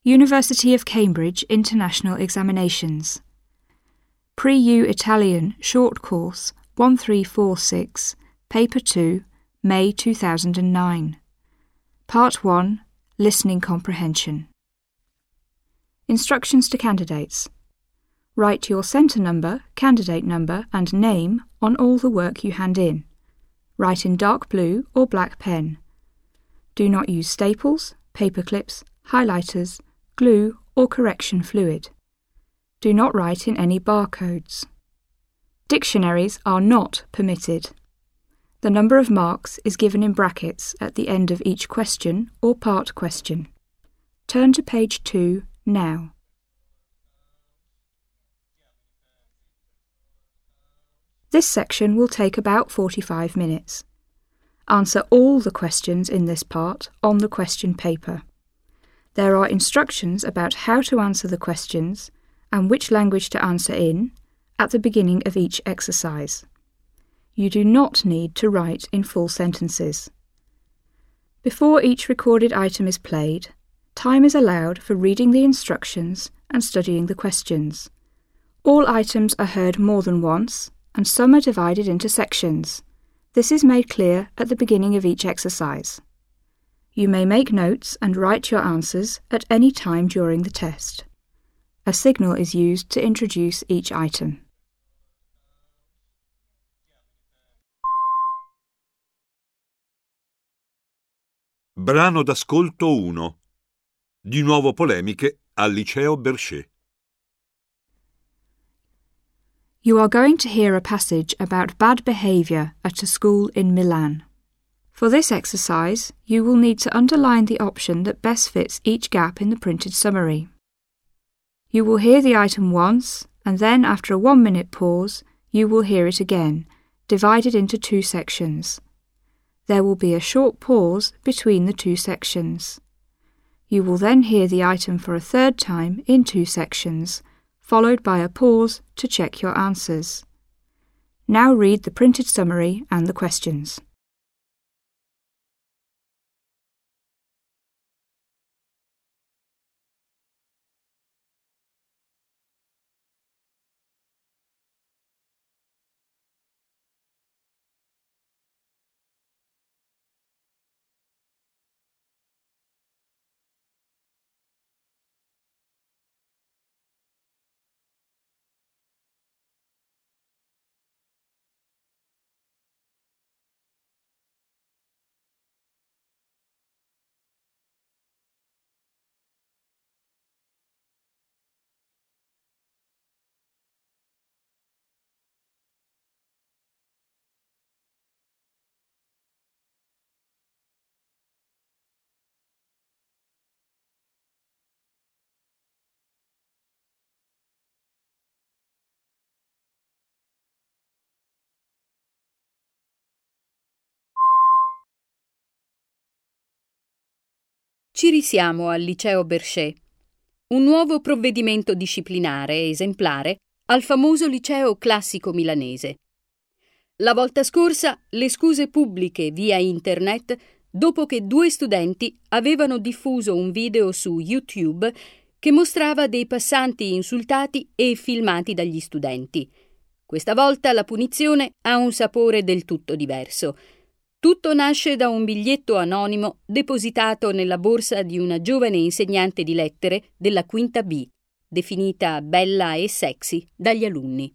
University of Cambridge International Examinations. Pre-U Italian Short Course 1346, Paper 2, May 2009. Part 1, Listening Comprehension. Instructions to candidates. Write your centre number, candidate number and name on all the work you hand in. Write in dark blue or black pen. Do not use staples, paper clips, highlighters, glue or correction fluid. Do not write in any barcodes. Dictionaries are not permitted. The number of marks is given in brackets at the end of each question or part question. Turn to page 2 now. This section will take about 45 minutes. Answer all the questions in this part on the question paper. There are instructions about how to answer the questions and which language to answer in at the beginning of each exercise. You do not need to write in full sentences. Before each recorded item is played, time is allowed for reading the instructions and studying the questions. All items are heard more than once, and some are divided into sections. This is made clear at the beginning of each exercise. You may make notes and write your answers at any time during the test. A signal is used to introduce each item. Brano d'ascolto 1. Di nuovo polemiche al liceo Berchet. You are going to hear a passage about bad behaviour at a school in Milan. For this exercise, you will need to underline the option that best fits each gap in the printed summary. You will hear the item once, and then after a 1-minute pause, you will hear it again, divided into 2 sections. There will be a short pause between the 2 sections. You will then hear the item for a 3rd time in 2 sections, followed by a pause to check your answers. Now read the printed summary and the questions. Ci risiamo al liceo Berchet. Un nuovo provvedimento disciplinare esemplare al famoso liceo classico milanese. La volta scorsa le scuse pubbliche via internet dopo che 2 studenti avevano diffuso un video su YouTube che mostrava dei passanti insultati e filmati dagli studenti. Questa volta la punizione ha un sapore del tutto diverso. Tutto nasce da un biglietto anonimo depositato nella borsa di una giovane insegnante di lettere della quinta B, definita bella e sexy dagli alunni.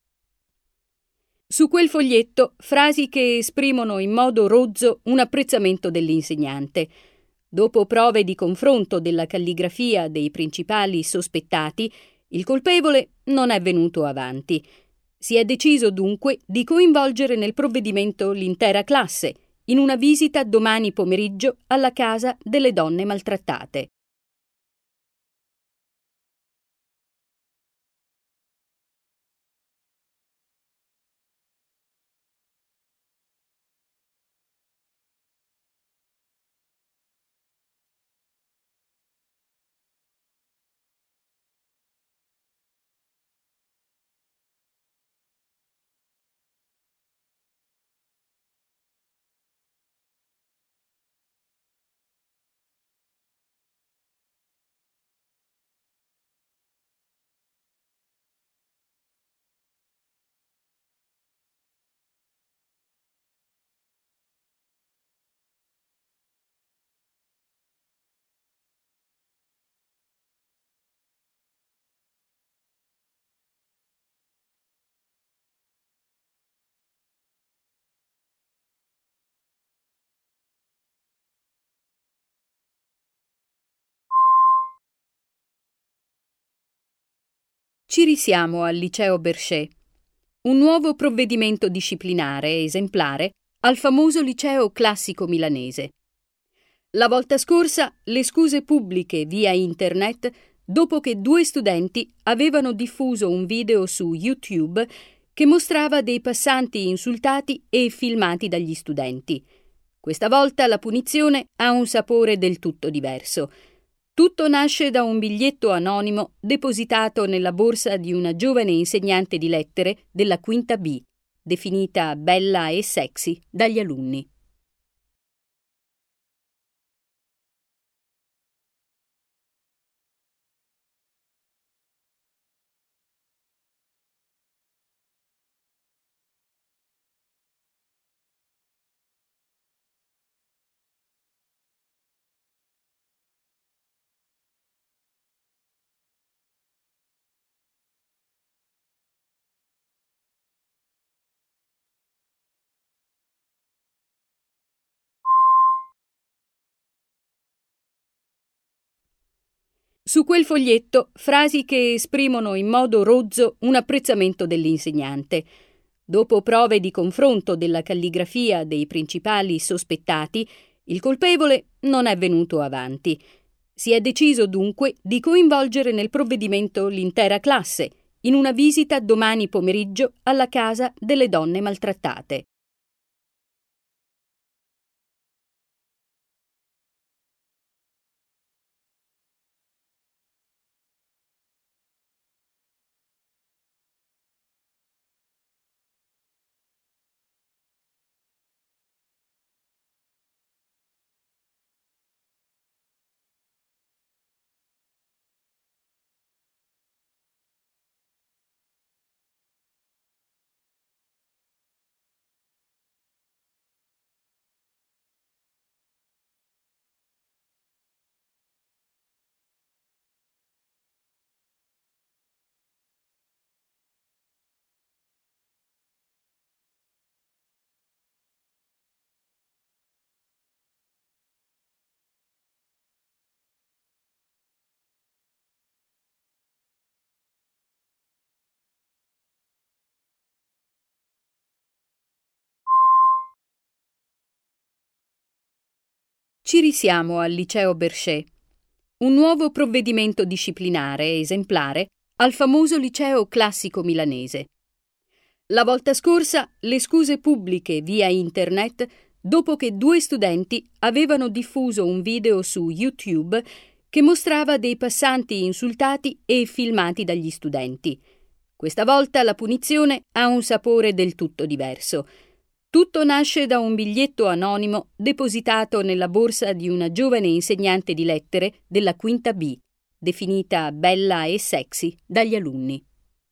Su quel foglietto frasi che esprimono in modo rozzo un apprezzamento dell'insegnante. Dopo prove di confronto della calligrafia dei principali sospettati, il colpevole non è venuto avanti. Si è deciso dunque di coinvolgere nel provvedimento l'intera classe in una visita domani pomeriggio alla casa delle donne maltrattate. Ci risiamo al liceo Berchet. Un nuovo provvedimento disciplinare esemplare al famoso liceo classico milanese. La volta scorsa le scuse pubbliche via internet dopo che 2 studenti avevano diffuso un video su YouTube che mostrava dei passanti insultati e filmati dagli studenti. Questa volta la punizione ha un sapore del tutto diverso. Tutto nasce da un biglietto anonimo depositato nella borsa di una giovane insegnante di lettere della quinta B, definita bella e sexy dagli alunni. Su quel foglietto frasi che esprimono in modo rozzo un apprezzamento dell'insegnante. Dopo prove di confronto della calligrafia dei principali sospettati, il colpevole non è venuto avanti. Si è deciso dunque di coinvolgere nel provvedimento l'intera classe in una visita domani pomeriggio alla casa delle donne maltrattate. Ci risiamo al liceo Berchet. Un nuovo provvedimento disciplinare esemplare al famoso liceo classico milanese. La volta scorsa le scuse pubbliche via internet dopo che 2 studenti avevano diffuso un video su YouTube che mostrava dei passanti insultati e filmati dagli studenti. Questa volta la punizione ha un sapore del tutto diverso. Tutto nasce da un biglietto anonimo depositato nella borsa di una giovane insegnante di lettere della quinta B, definita bella e sexy dagli alunni.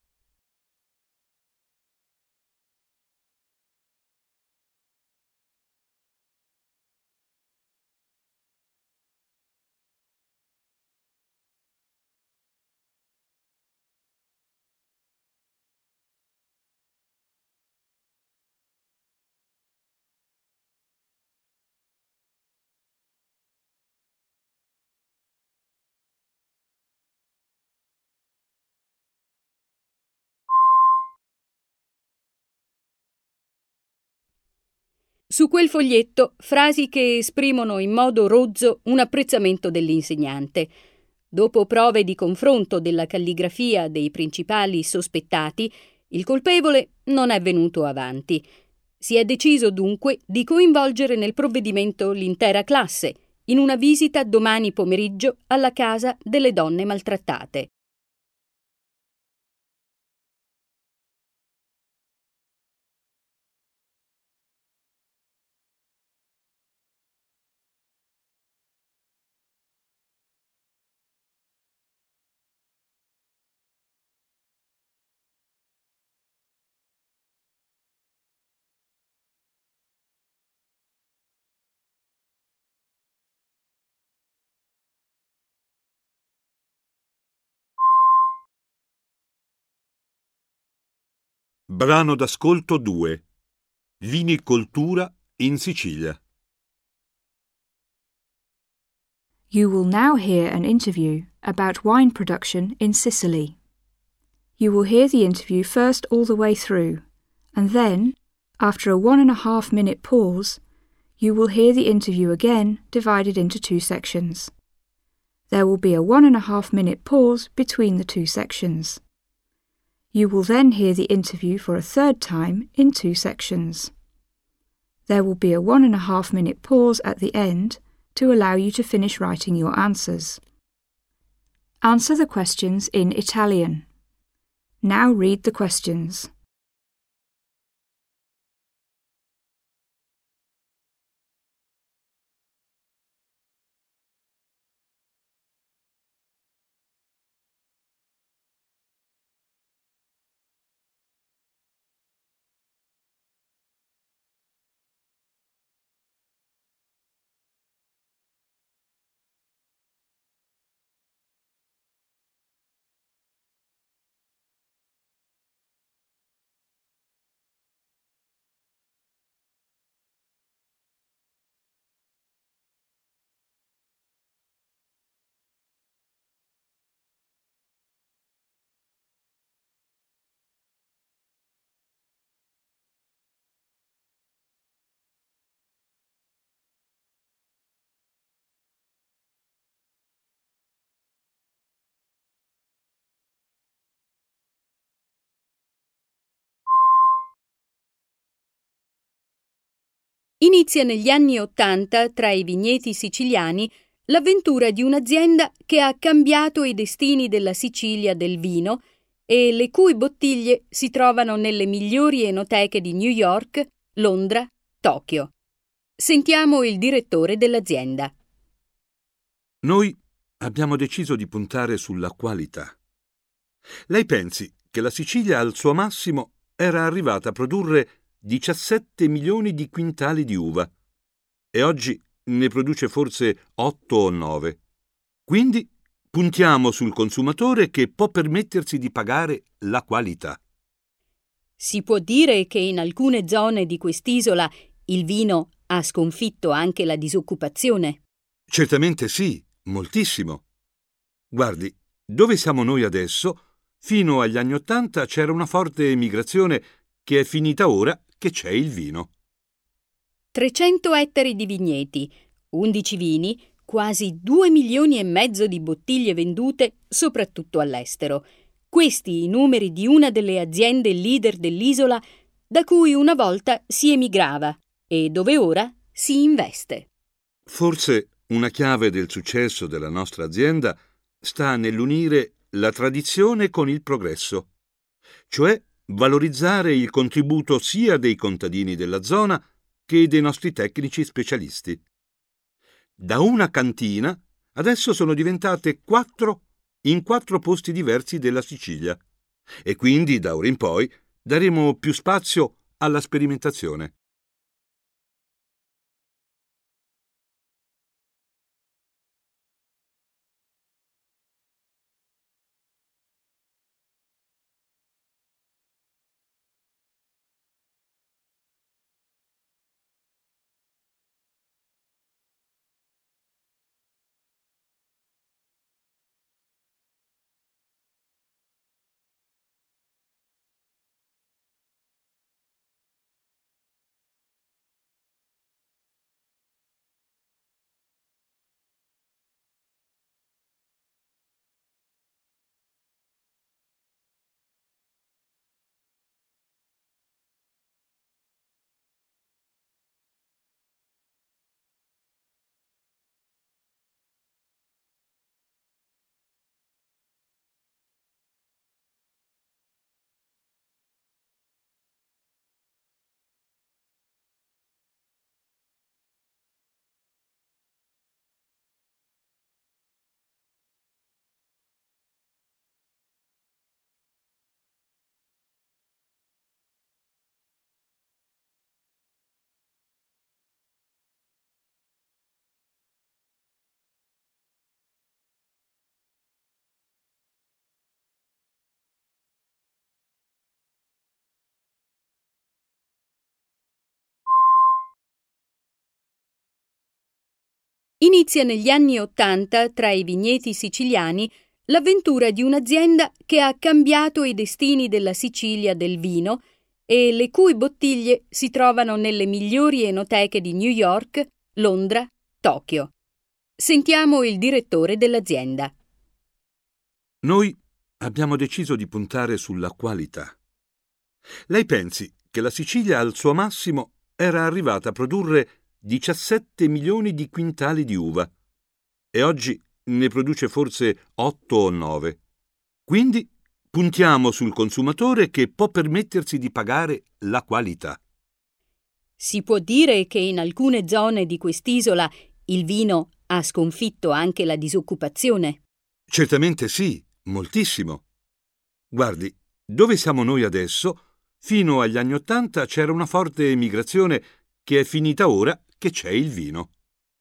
Su quel foglietto frasi che esprimono in modo rozzo un apprezzamento dell'insegnante. Dopo prove di confronto della calligrafia dei principali sospettati, il colpevole non è venuto avanti. Si è deciso dunque di coinvolgere nel provvedimento l'intera classe in una visita domani pomeriggio alla casa delle donne maltrattate. Brano d'ascolto 2. Vinicoltura in Sicilia. You will now hear an interview about wine production in Sicily. You will hear the interview first all the way through, and then, after a 1.5 minute pause, you will hear the interview again divided into 2 sections. There will be a 1.5 minute pause between the 2 sections. You will then hear the interview for a 3rd time in 2 sections. There will be a 1.5 minute pause at the end to allow you to finish writing your answers. Answer the questions in Italian. Now read the questions. Inizia negli anni '80, tra i vigneti siciliani, l'avventura di un'azienda che ha cambiato i destini della Sicilia del vino e le cui bottiglie si trovano nelle migliori enoteche di New York, Londra, Tokyo. Sentiamo il direttore dell'azienda. Noi abbiamo deciso di puntare sulla qualità. Lei pensi che la Sicilia al suo massimo era arrivata a produrre 17 milioni di quintali di uva e oggi ne produce forse 8 o 9. Quindi puntiamo sul consumatore che può permettersi di pagare la qualità. Si può dire che in alcune zone di quest'isola il vino ha sconfitto anche la disoccupazione? Certamente sì, moltissimo. Guardi, dove siamo noi adesso, fino agli anni '80 c'era una forte emigrazione che è finita ora che c'è il vino. 300 ettari di vigneti, 11 vini, quasi 2 milioni e mezzo di bottiglie vendute, soprattutto all'estero. Questi i numeri di una delle aziende leader dell'isola da cui una volta si emigrava e dove ora si investe. Forse una chiave del successo della nostra azienda sta nell'unire la tradizione con il progresso, cioè valorizzare il contributo sia dei contadini della zona che dei nostri tecnici specialisti. Da una cantina adesso sono diventate 4 in 4 posti diversi della Sicilia e quindi da ora in poi daremo più spazio alla sperimentazione. Inizia negli anni '80, tra i vigneti siciliani, l'avventura di un'azienda che ha cambiato i destini della Sicilia del vino e le cui bottiglie si trovano nelle migliori enoteche di New York, Londra, Tokyo. Sentiamo il direttore dell'azienda. Noi abbiamo deciso di puntare sulla qualità. Lei pensi che la Sicilia al suo massimo era arrivata a produrre 17 milioni di quintali di uva e oggi ne produce forse 8 o 9. Quindi puntiamo sul consumatore che può permettersi di pagare la qualità. Si può dire che in alcune zone di quest'isola il vino ha sconfitto anche la disoccupazione? Certamente sì, moltissimo. Guardi, dove siamo noi adesso, fino agli anni '80 c'era una forte emigrazione che è finita ora che c'è il vino.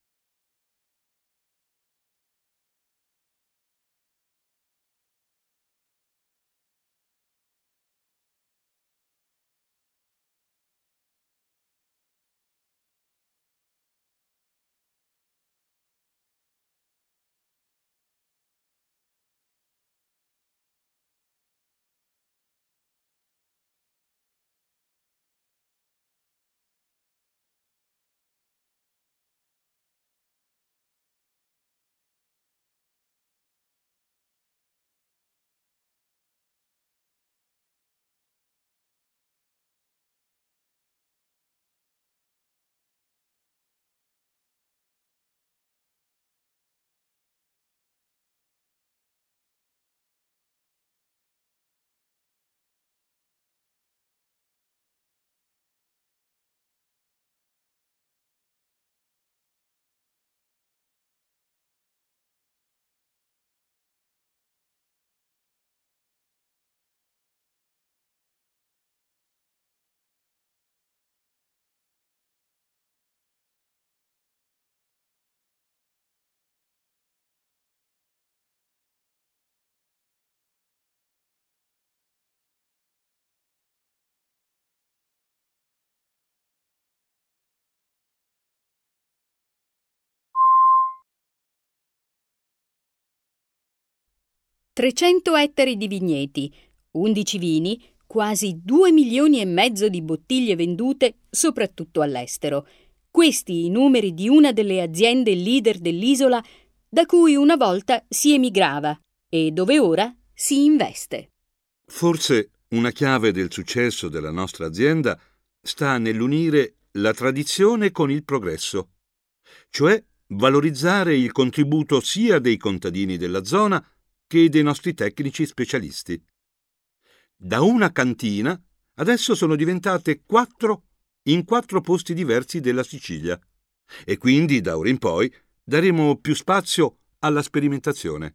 «300 ettari di vigneti, 11 vini, quasi 2 milioni e mezzo di bottiglie vendute, soprattutto all'estero. Questi i numeri di una delle aziende leader dell'isola da cui una volta si emigrava e dove ora si investe». Forse una chiave del successo della nostra azienda sta nell'unire la tradizione con il progresso, cioè valorizzare il contributo sia dei contadini della zona che dei nostri tecnici specialisti. Da una cantina adesso sono diventate 4 in 4 posti diversi della Sicilia e quindi da ora in poi daremo più spazio alla sperimentazione.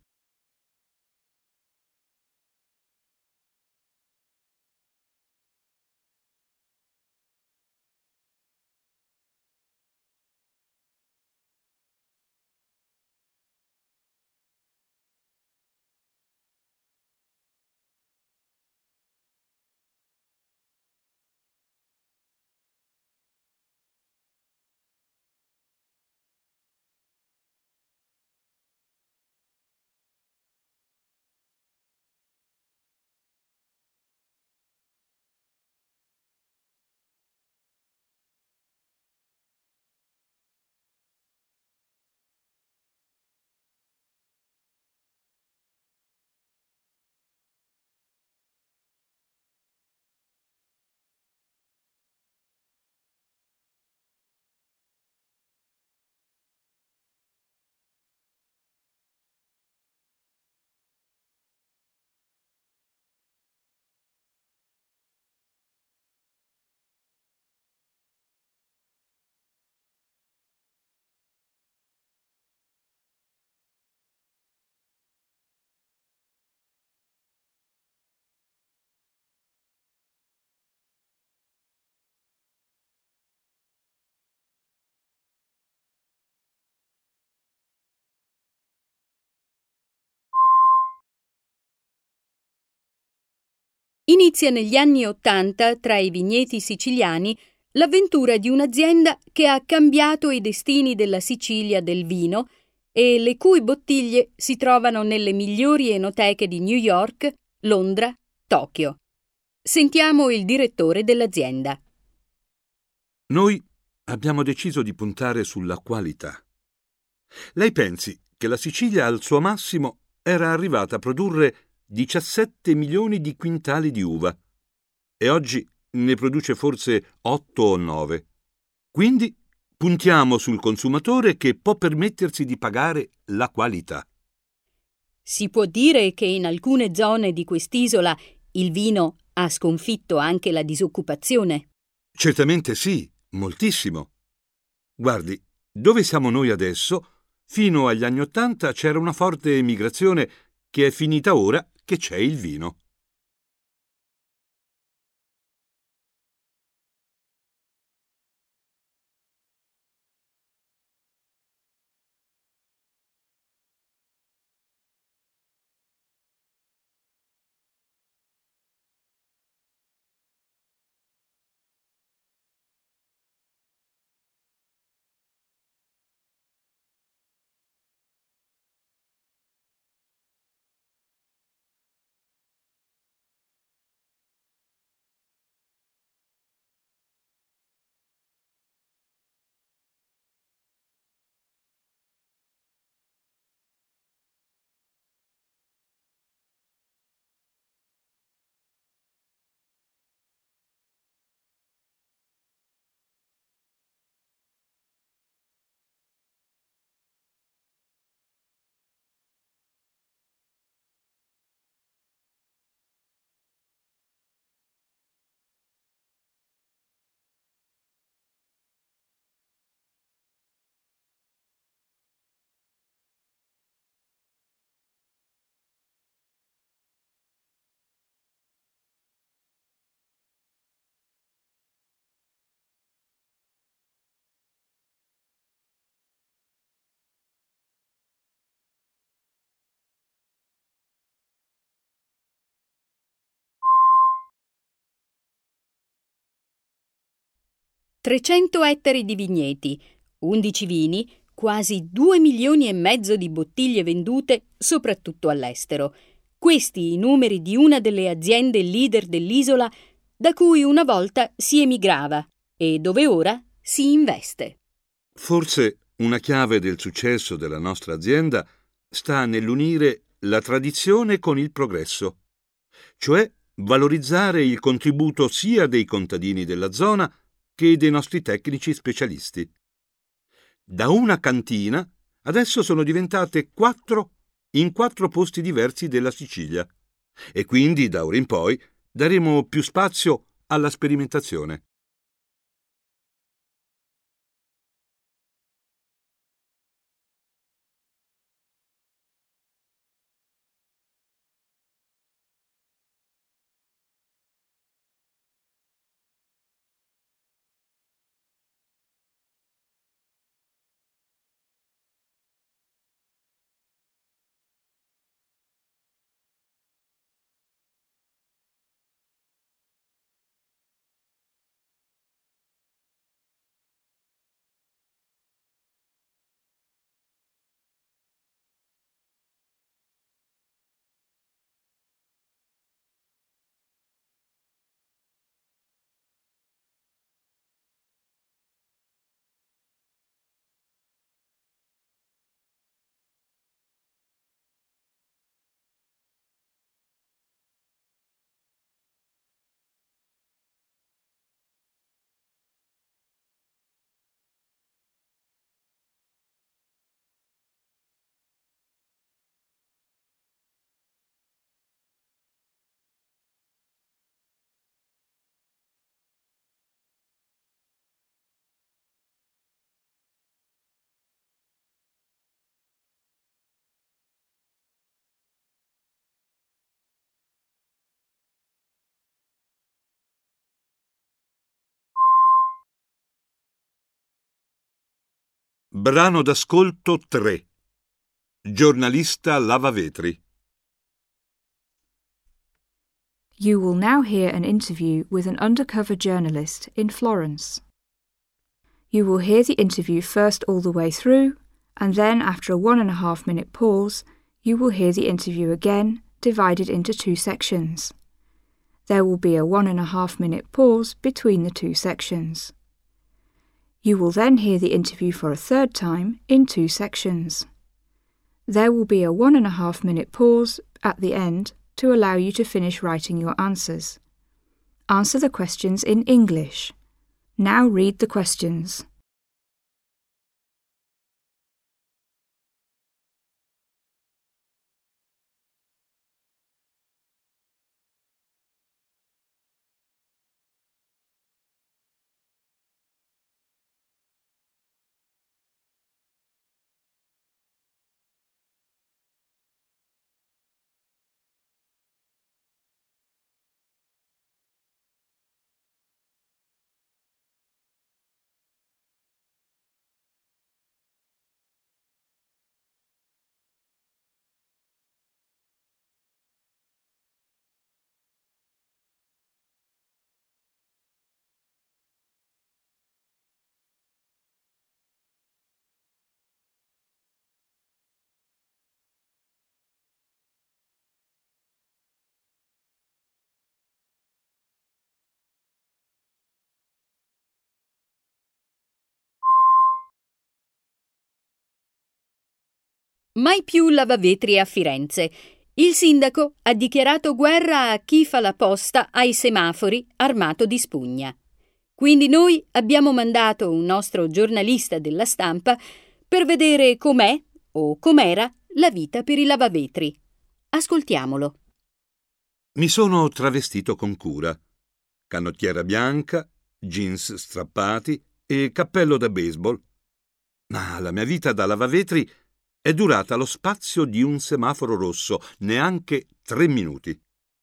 Inizia negli anni '80 tra i vigneti siciliani l'avventura di un'azienda che ha cambiato i destini della Sicilia del vino e le cui bottiglie si trovano nelle migliori enoteche di New York, Londra, Tokyo. Sentiamo il direttore dell'azienda. Noi abbiamo deciso di puntare sulla qualità. Lei pensi che la Sicilia al suo massimo era arrivata a produrre 17 milioni di quintali di uva e oggi ne produce forse 8 o 9. Quindi puntiamo sul consumatore che può permettersi di pagare la qualità. Si può dire che in alcune zone di quest'isola il vino ha sconfitto anche la disoccupazione? Certamente sì, moltissimo. Guardi, dove siamo noi adesso, fino agli anni '80 c'era una forte emigrazione che è finita ora che c'è il vino. «300 ettari di vigneti, 11 vini, quasi 2 milioni e mezzo di bottiglie vendute, soprattutto all'estero. Questi i numeri di una delle aziende leader dell'isola da cui una volta si emigrava e dove ora si investe». Forse una chiave del successo della nostra azienda sta nell'unire la tradizione con il progresso, cioè valorizzare il contributo sia dei contadini della zona che dei nostri tecnici specialisti. Da una cantina adesso sono diventate 4 in 4 posti diversi della Sicilia e quindi da ora in poi daremo più spazio alla sperimentazione. Brano d'ascolto 3. Giornalista lavavetri. You will now hear an interview with an undercover journalist in Florence. You will hear the interview first all the way through and then after a 1.5 minute pause, you will hear the interview again, divided into 2 sections. There will be a 1.5 minute pause between the 2 sections. You will then hear the interview for a 3rd time in 2 sections. There will be a 1.5 minute pause at the end to allow you to finish writing your answers. Answer the questions in English. Now read the questions. Mai più lavavetri a Firenze. Il sindaco ha dichiarato guerra a chi fa la posta ai semafori armato di spugna. Quindi noi abbiamo mandato un nostro giornalista della Stampa per vedere com'è o com'era la vita per i lavavetri. Ascoltiamolo. Mi sono travestito con cura. Canottiera bianca, jeans strappati e cappello da baseball. Ma la mia vita da lavavetri è durata lo spazio di un semaforo rosso, neanche 3 minuti.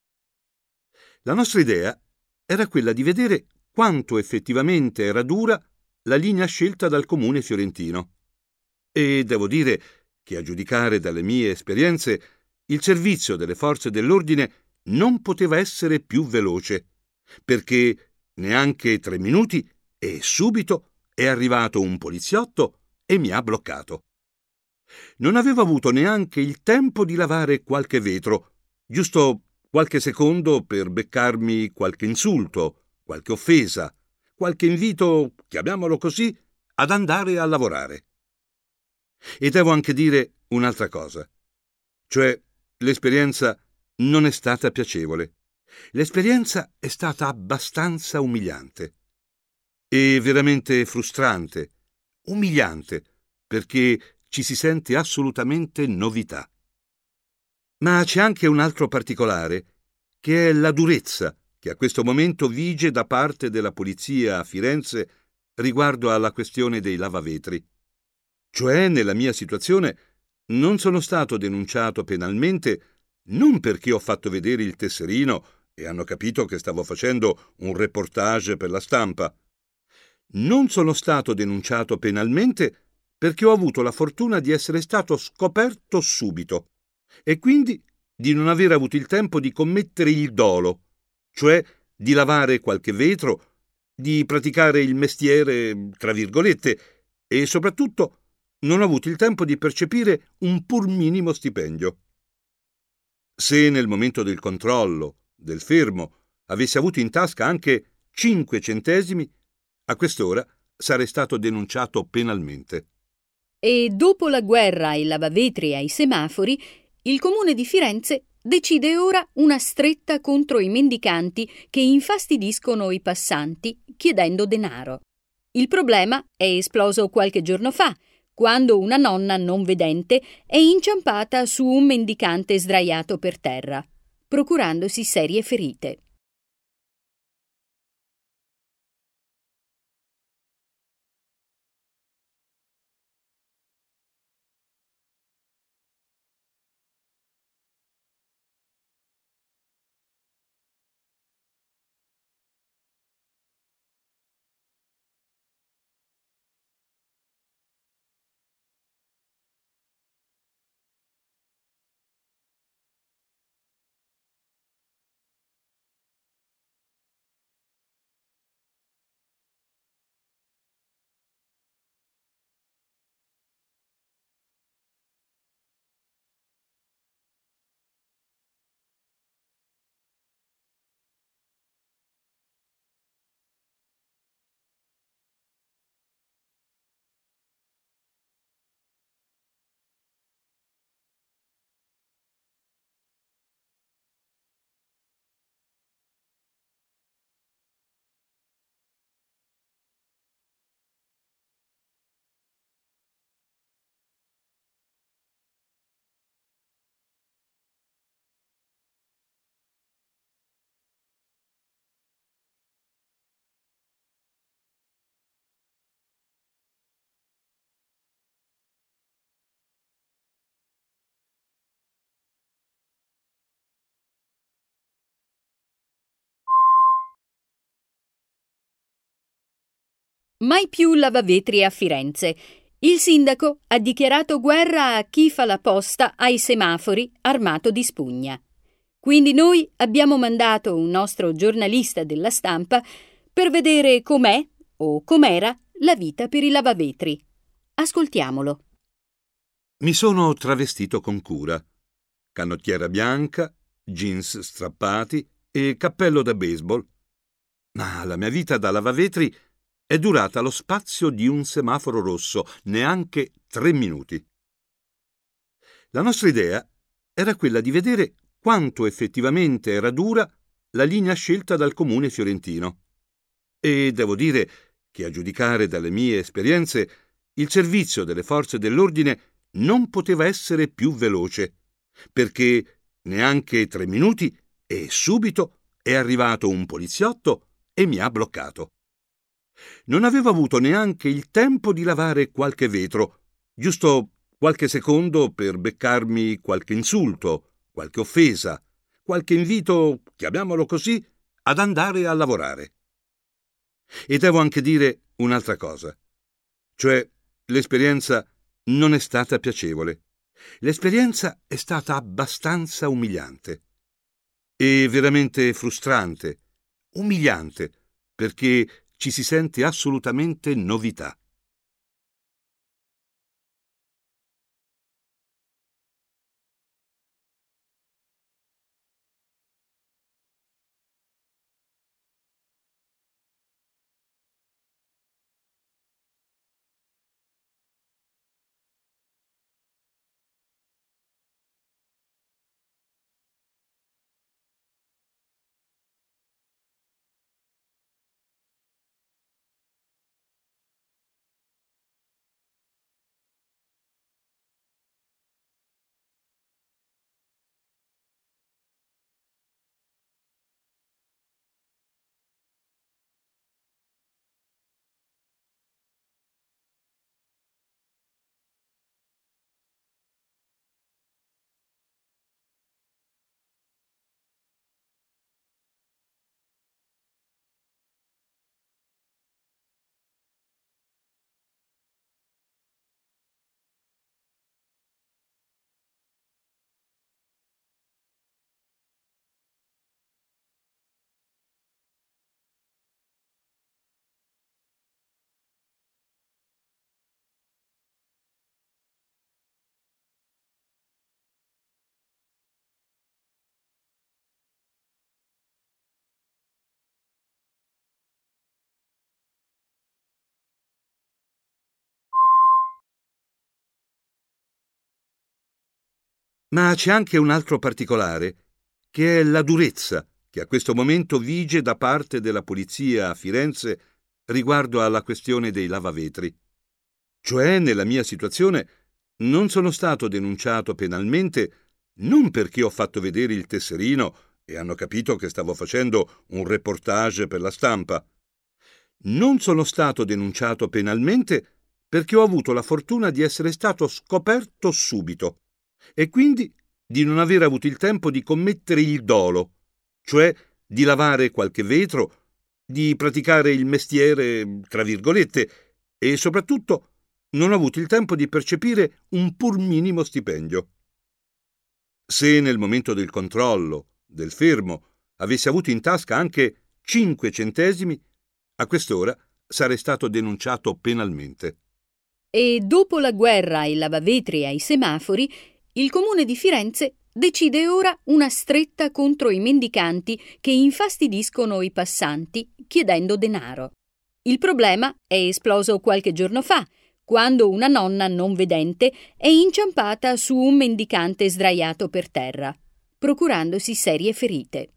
La nostra idea era quella di vedere quanto effettivamente era dura la linea scelta dal comune fiorentino. E devo dire che, a giudicare dalle mie esperienze, il servizio delle forze dell'ordine non poteva essere più veloce, perché neanche 3 minuti e subito è arrivato un poliziotto e mi ha bloccato. Non avevo avuto neanche il tempo di lavare qualche vetro, giusto qualche secondo per beccarmi qualche insulto, qualche offesa, qualche invito, chiamiamolo così, ad andare a lavorare. E devo anche dire un'altra cosa, cioè l'esperienza non è stata piacevole. L'esperienza è stata abbastanza umiliante e veramente frustrante, umiliante, perché ci si sente assolutamente novità. Ma c'è anche un altro particolare, che è la durezza che a questo momento vige da parte della polizia a Firenze riguardo alla questione dei lavavetri. Cioè, nella mia situazione, non sono stato denunciato penalmente non perché ho fatto vedere il tesserino e hanno capito che stavo facendo un reportage per la Stampa. Non sono stato denunciato penalmente perché ho avuto la fortuna di essere stato scoperto subito e quindi di non aver avuto il tempo di commettere il dolo, cioè di lavare qualche vetro, di praticare il mestiere, tra virgolette, e soprattutto non ho avuto il tempo di percepire un pur minimo stipendio. Se nel momento del controllo, del fermo, avessi avuto in tasca anche 5 centesimi, a quest'ora sarei stato denunciato penalmente. E dopo la guerra ai lavavetri e ai semafori, il comune di Firenze decide ora una stretta contro i mendicanti che infastidiscono i passanti chiedendo denaro. Il problema è esploso qualche giorno fa, quando una nonna non vedente è inciampata su un mendicante sdraiato per terra, procurandosi serie ferite. Mai più lavavetri a Firenze. Il sindaco ha dichiarato guerra a chi fa la posta ai semafori armato di spugna. Quindi noi abbiamo mandato un nostro giornalista della Stampa per vedere com'è o com'era la vita per i lavavetri. Ascoltiamolo. Mi sono travestito con cura. Canottiera bianca, jeans strappati e cappello da baseball. Ma la mia vita da lavavetri è durata lo spazio di un semaforo rosso, neanche 3 minuti. La nostra idea era quella di vedere quanto effettivamente era dura la linea scelta dal comune fiorentino. E devo dire che, a giudicare dalle mie esperienze, il servizio delle forze dell'ordine non poteva essere più veloce, perché neanche 3 minuti e subito è arrivato un poliziotto e mi ha bloccato. Non avevo avuto neanche il tempo di lavare qualche vetro, giusto qualche secondo per beccarmi qualche insulto, qualche offesa, qualche invito, chiamiamolo così, ad andare a lavorare. E devo anche dire un'altra cosa, cioè l'esperienza non è stata piacevole. L'esperienza è stata abbastanza umiliante e veramente frustrante, umiliante, perché ci si sente assolutamente novità. Ma c'è anche un altro particolare, che è la durezza che a questo momento vige da parte della polizia a Firenze riguardo alla questione dei lavavetri. Cioè, nella mia situazione, non sono stato denunciato penalmente non perché ho fatto vedere il tesserino e hanno capito che stavo facendo un reportage per la Stampa. Non sono stato denunciato penalmente perché ho avuto la fortuna di essere stato scoperto subito e quindi di non aver avuto il tempo di commettere il dolo, cioè di lavare qualche vetro, di praticare il mestiere, tra virgolette, e soprattutto non ho avuto il tempo di percepire un pur minimo stipendio. Se nel momento del controllo, del fermo, avessi avuto in tasca anche 5 centesimi, a quest'ora sarei stato denunciato penalmente. E dopo la guerra ai lavavetri e ai semafori, il comune di Firenze decide ora una stretta contro i mendicanti che infastidiscono i passanti chiedendo denaro. Il problema è esploso qualche giorno fa, quando una nonna non vedente è inciampata su un mendicante sdraiato per terra, procurandosi serie ferite.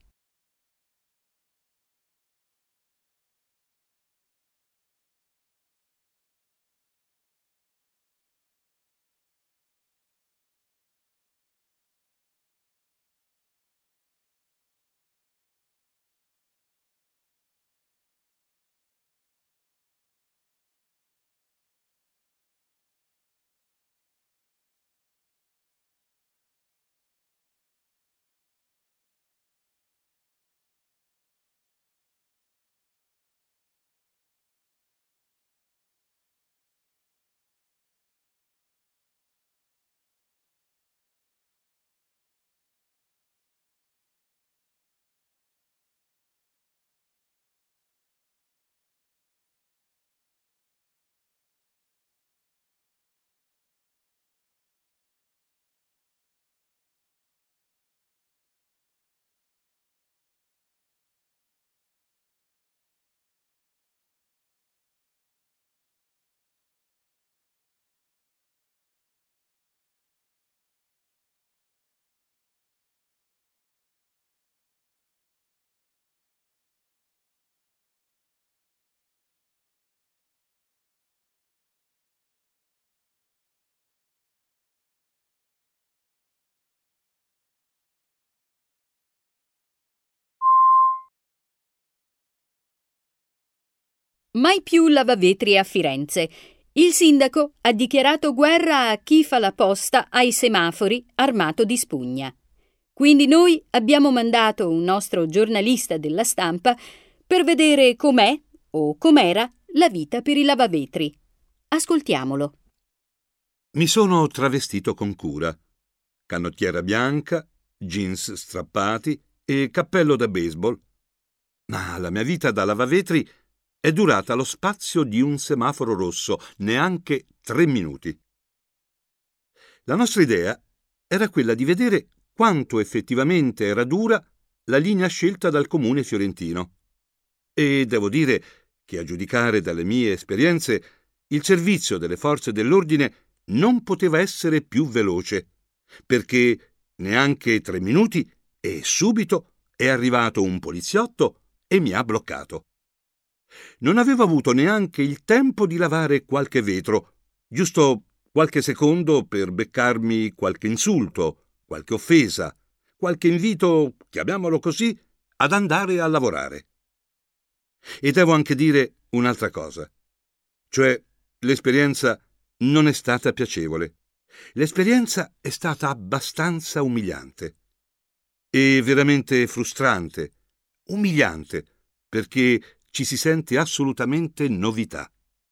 Mai più lavavetri a Firenze. Il sindaco ha dichiarato guerra a chi fa la posta ai semafori armato di spugna. Quindi noi abbiamo mandato un nostro giornalista della Stampa per vedere com'è o com'era la vita per i lavavetri. Ascoltiamolo. Mi sono travestito con cura. Canottiera bianca, jeans strappati e cappello da baseball. Ma la mia vita da lavavetri è durata lo spazio di un semaforo rosso, neanche 3 minuti. La nostra idea era quella di vedere quanto effettivamente era dura la linea scelta dal comune fiorentino. E devo dire che, a giudicare dalle mie esperienze, il servizio delle forze dell'ordine non poteva essere più veloce, perché neanche 3 minuti e subito è arrivato un poliziotto e mi ha bloccato. Non avevo avuto neanche il tempo di lavare qualche vetro, giusto qualche secondo per beccarmi qualche insulto, qualche offesa, qualche invito, chiamiamolo così, ad andare a lavorare. E devo anche dire un'altra cosa, cioè l'esperienza non è stata piacevole. L'esperienza è stata abbastanza umiliante e veramente frustrante, umiliante, perché ci si sente assolutamente novità.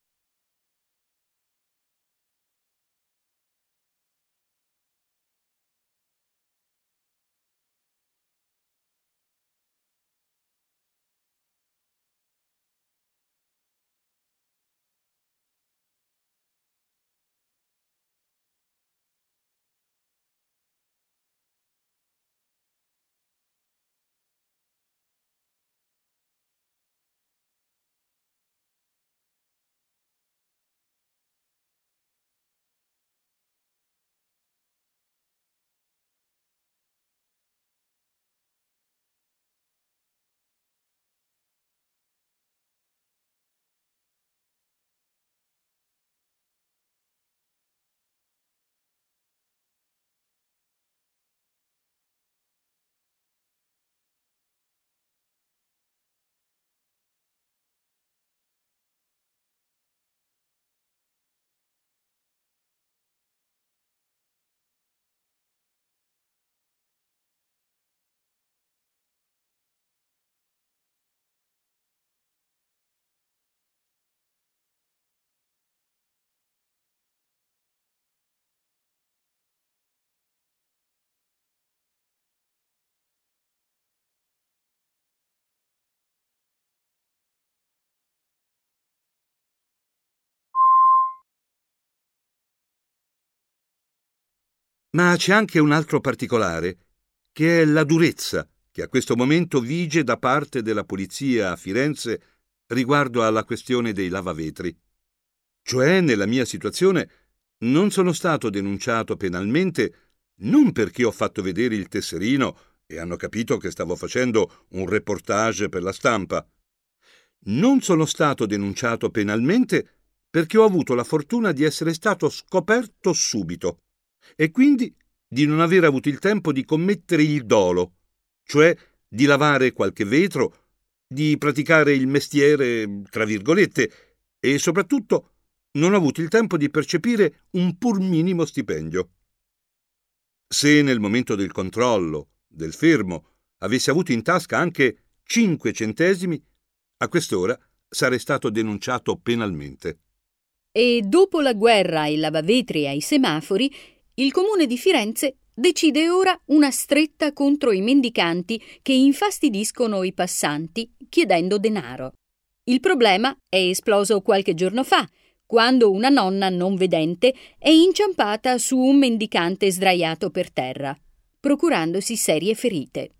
Ma c'è anche un altro particolare, che è la durezza che a questo momento vige da parte della polizia a Firenze riguardo alla questione dei lavavetri. Cioè, nella mia situazione, non sono stato denunciato penalmente non perché ho fatto vedere il tesserino e hanno capito che stavo facendo un reportage per la Stampa. Non sono stato denunciato penalmente perché ho avuto la fortuna di essere stato scoperto subito e quindi di non aver avuto il tempo di commettere il dolo, cioè di lavare qualche vetro, di praticare il mestiere, tra virgolette, e soprattutto non ho avuto il tempo di percepire un pur minimo stipendio. Se nel momento del controllo, del fermo, avessi avuto in tasca anche 5 centesimi, a quest'ora sarei stato denunciato penalmente. E dopo la guerra ai lavavetri e ai semafori, il comune di Firenze decide ora una stretta contro i mendicanti che infastidiscono i passanti chiedendo denaro. Il problema è esploso qualche giorno fa, quando una nonna non vedente è inciampata su un mendicante sdraiato per terra, procurandosi serie ferite.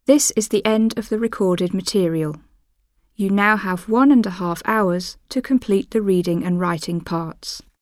This is the end of the recorded material. You now have 1.5 hours to complete the reading and writing parts.